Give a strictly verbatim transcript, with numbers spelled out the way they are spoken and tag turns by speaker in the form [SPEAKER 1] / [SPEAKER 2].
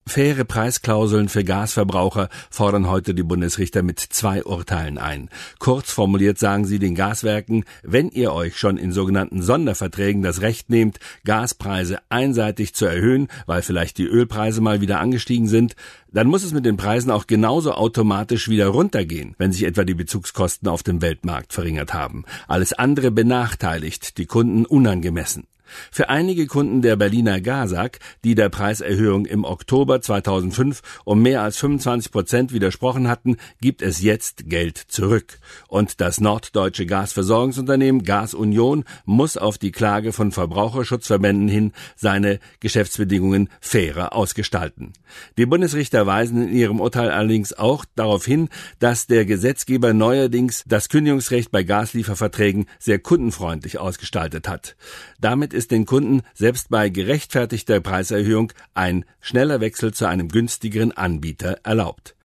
[SPEAKER 1] Faire Preisklauseln für Gasverbraucher fordern heute die Bundesrichter mit zwei Urteilen ein. Kurz formuliert sagen sie den Gaswerken, wenn ihr euch schon in sogenannten Sonderverträgen das Recht nehmt, Gaspreise einseitig zu erhöhen, weil vielleicht die Ölpreise mal wieder angestiegen sind, dann muss es mit den Preisen auch genauso automatisch wieder runtergehen, wenn sich etwa die Bezugskosten auf dem Weltmarkt verringert haben. Alles andere benachteiligt die Kunden unangemessen. Für einige Kunden der Berliner Gasag, die der Preiserhöhung im Oktober zweitausendfünf um mehr als fünfundzwanzig Prozent widersprochen hatten, gibt es jetzt Geld zurück. Und das norddeutsche Gasversorgungsunternehmen Gasunion muss auf die Klage von Verbraucherschutzverbänden hin seine Geschäftsbedingungen fairer ausgestalten. Die Bundesrichter weisen in ihrem Urteil allerdings auch darauf hin, dass der Gesetzgeber neuerdings das Kündigungsrecht bei Gaslieferverträgen sehr kundenfreundlich ausgestaltet hat. Damit ist den Kunden selbst bei gerechtfertigter Preiserhöhung ein schneller Wechsel zu einem günstigeren Anbieter erlaubt.